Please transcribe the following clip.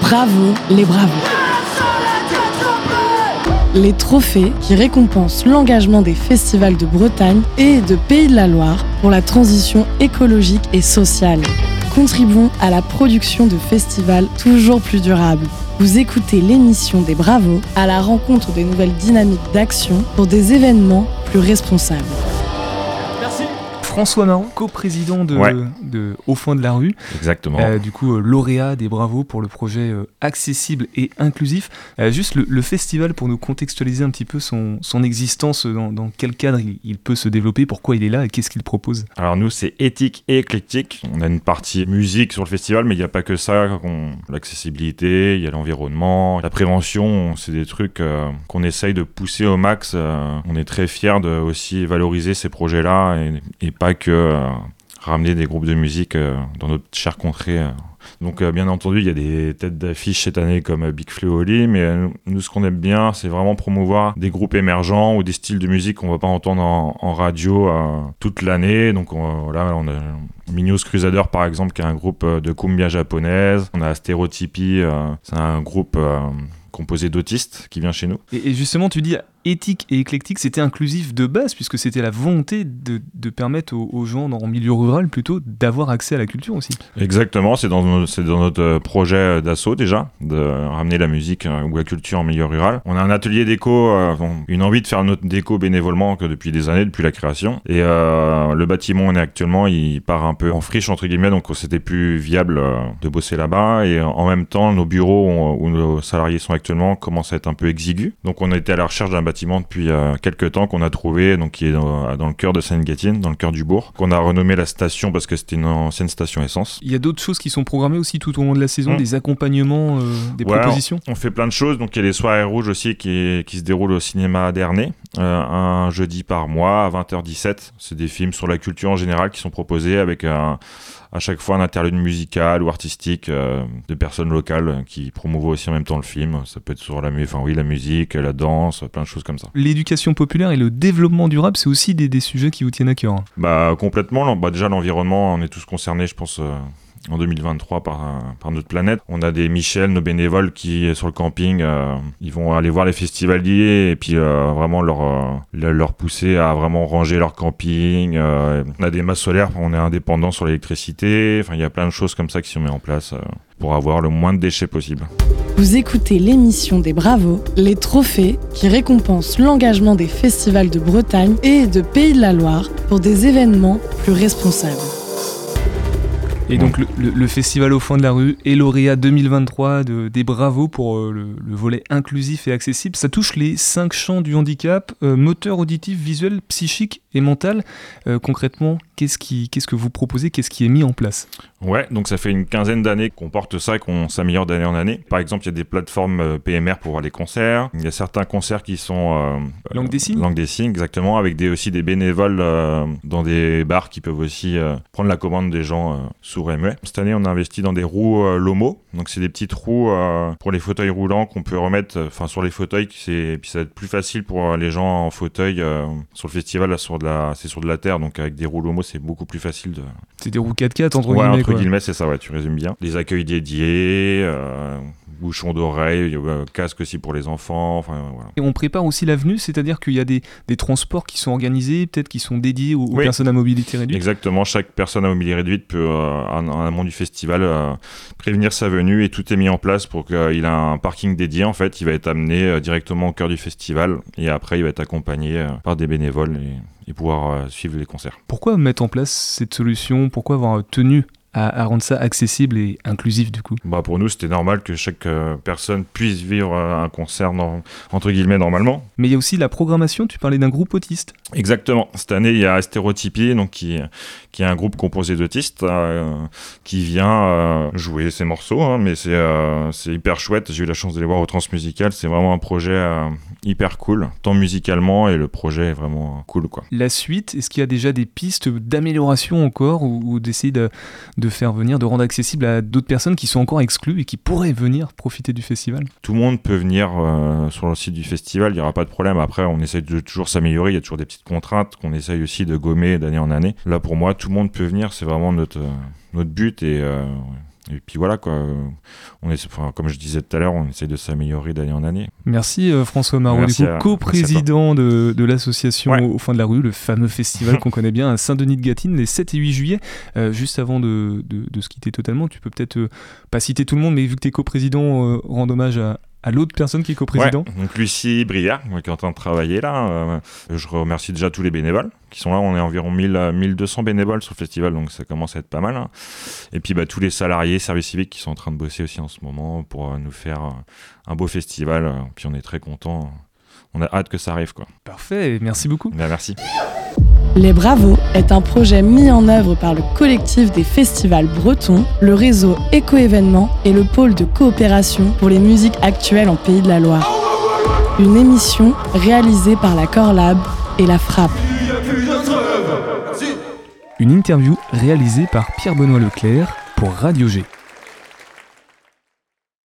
Bravo les bravos. Les trophées qui récompensent l'engagement des festivals de Bretagne et de Pays de la Loire pour la transition écologique et sociale. Contribuons à la production de festivals toujours plus durables. Vous écoutez l'émission des Bravos à la rencontre des nouvelles dynamiques d'action pour des événements plus responsables. Merci. François Marron, coprésident de Au fond de la rue. Exactement. Lauréat des Bravos pour le projet accessible et inclusif. Juste le festival, pour nous contextualiser un petit peu son existence, dans quel cadre il peut se développer, pourquoi il est là et qu'est-ce qu'il propose. Alors nous, c'est éthique et éclectique. On a une partie musique sur le festival, mais il n'y a pas que ça. L'accessibilité, il y a l'environnement, la prévention, c'est des trucs qu'on essaye de pousser au max. On est très fiers de aussi valoriser ces projets-là et pas que ramener des groupes de musique dans notre chère contrée. Donc bien entendu, il y a des têtes d'affiche cette année comme Big Flo et Oli, mais nous, ce qu'on aime bien, c'est vraiment promouvoir des groupes émergents ou des styles de musique qu'on ne va pas entendre en radio toute l'année. Donc là, on a Minos Crusader, par exemple, qui est un groupe de cumbia japonaise. On a Stéréotypie, c'est un groupe composé d'autistes qui vient chez nous. Et justement, tu dis éthique et éclectique, c'était inclusif de base, puisque c'était la volonté de permettre aux gens en milieu rural plutôt d'avoir accès à la culture aussi. Exactement, c'est dans notre projet d'assaut déjà, de ramener la musique ou la culture en milieu rural. On a un atelier déco, une envie de faire notre déco bénévolement que depuis des années, depuis la création. Et le bâtiment où on est actuellement, il part un peu en friche entre guillemets, donc c'était plus viable de bosser là-bas. Et en même temps, nos bureaux où nos salariés sont actuellement commencent à être un peu exigus. Donc on a été à la recherche d'un bâtiment depuis quelques temps qu'on a trouvé, donc qui est dans le cœur de Sainte-Gatienne, dans le cœur du bourg, qu'on a renommé la station parce que c'était une ancienne station essence. Il y a d'autres choses qui sont programmées aussi tout au long de la saison, des accompagnements, des propositions. On fait plein de choses, donc il y a les soirées rouges aussi qui se déroulent au cinéma d'Ernée, un jeudi par mois à 20h17. C'est des films sur la culture en général qui sont proposés avec à chaque fois un interlude musical ou artistique de personnes locales qui promouvoient aussi en même temps le film. Ça peut être sur la musique, la danse, plein de choses comme ça. L'éducation populaire et le développement durable, c'est aussi des sujets qui vous tiennent à cœur. Complètement. Déjà l'environnement, on est tous concernés, je pense, en 2023 par notre planète. On a des Michel, nos bénévoles qui, sur le camping, ils vont aller voir les festivaliers et puis vraiment leur pousser à vraiment ranger leur camping. On a des masses solaires, on est indépendant sur l'électricité. Enfin, il y a plein de choses comme ça qui se mettent en place pour avoir le moins de déchets possible. Vous écoutez l'émission des Bravos, les trophées qui récompensent l'engagement des festivals de Bretagne et de Pays de la Loire pour des événements plus responsables. Et donc le festival Au fond de la rue est lauréat 2023 des Bravos pour le volet inclusif et accessible. Ça touche les 5 champs du handicap, moteur, auditif, visuel, psychique et mental. Concrètement, qu'est-ce que vous proposez, qu'est-ce qui est mis en place ? Ouais, donc ça fait une quinzaine d'années qu'on porte ça et qu'on s'améliore d'année en année. Par exemple, il y a des plateformes PMR pour voir les concerts. Il y a certains concerts qui sont... langue des signes ? Langue des signes, exactement, avec aussi des bénévoles dans des bars qui peuvent aussi prendre la commande des gens sourds et muets. Cette année, on a investi dans des roues Lomo. Donc, c'est des petites roues pour les fauteuils roulants qu'on peut remettre sur les fauteuils. Et puis, ça va être plus facile pour les gens en fauteuil sur le festival. Là, c'est sur de la terre. Donc, avec des roues Lomo, c'est beaucoup plus facile de... C'est des roues 4x4 entre guillemets. Entre guillemets, c'est ça, ouais, tu résumes bien. Des accueils dédiés, bouchons d'oreilles, casque aussi pour les enfants, enfin voilà. Et on prépare aussi l'avenue, c'est-à-dire qu'il y a des transports qui sont organisés, peut-être qui sont dédiés aux personnes à mobilité réduite. Exactement, chaque personne à mobilité réduite peut, en amont du festival, prévenir sa venue et tout est mis en place pour qu'il ait un parking dédié. En fait, il va être amené directement au cœur du festival et après il va être accompagné par des bénévoles et pouvoir suivre les concerts. Pourquoi mettre en place cette solution ? Pourquoi avoir tenu à rendre ça accessible et inclusif du coup ? Pour nous, c'était normal que chaque personne puisse vivre un concert entre guillemets normalement. Mais il y a aussi la programmation, tu parlais d'un groupe autiste. Exactement. Cette année, il y a Stéréotypie, donc qui est un groupe composé d'autistes qui vient jouer ses morceaux, mais c'est hyper chouette. J'ai eu la chance de les voir au Transmusical. C'est vraiment un projet hyper cool, tant musicalement et le projet est vraiment cool, quoi. La suite, est-ce qu'il y a déjà des pistes d'amélioration encore ou d'essayer de faire venir, de rendre accessible à d'autres personnes qui sont encore exclues et qui pourraient venir profiter du festival ? Tout le monde peut venir sur le site du festival, il n'y aura pas de problème. Après, on essaye de toujours s'améliorer, il y a toujours des petites contraintes qu'on essaye aussi de gommer d'année en année. Là, pour moi, tout le monde peut venir, c'est vraiment notre but et Et puis voilà, quoi. Comme je disais tout à l'heure, on essaie de s'améliorer d'année en année. Merci François Marot, Merci coprésident de l'association Au Fond de la Rue, le fameux festival qu'on connaît bien à Saint-Denis de Gâtine, les 7 et 8 juillet. Juste avant de se quitter totalement, tu peux peut-être pas citer tout le monde, mais vu que tu es coprésident, rendre hommage à l'autre personne qui est coprésident. Ouais, donc Lucie Briard, qui est en train de travailler là. Je remercie déjà tous les bénévoles qui sont là. On est environ 1200 bénévoles sur le festival, donc ça commence à être pas mal. Hein. Et puis tous les salariés, services civiques qui sont en train de bosser aussi en ce moment pour nous faire un beau festival. Puis on est très contents. On a hâte que ça arrive, quoi. Parfait, merci beaucoup. Merci. Les Bravos est un projet mis en œuvre par le collectif des festivals bretons, le réseau Éco-événements et le pôle de coopération pour les musiques actuelles en Pays de la Loire. Une émission réalisée par la Corlab et la Frappe. Une interview réalisée par Pierre-Benoît Leclerc pour Radio G.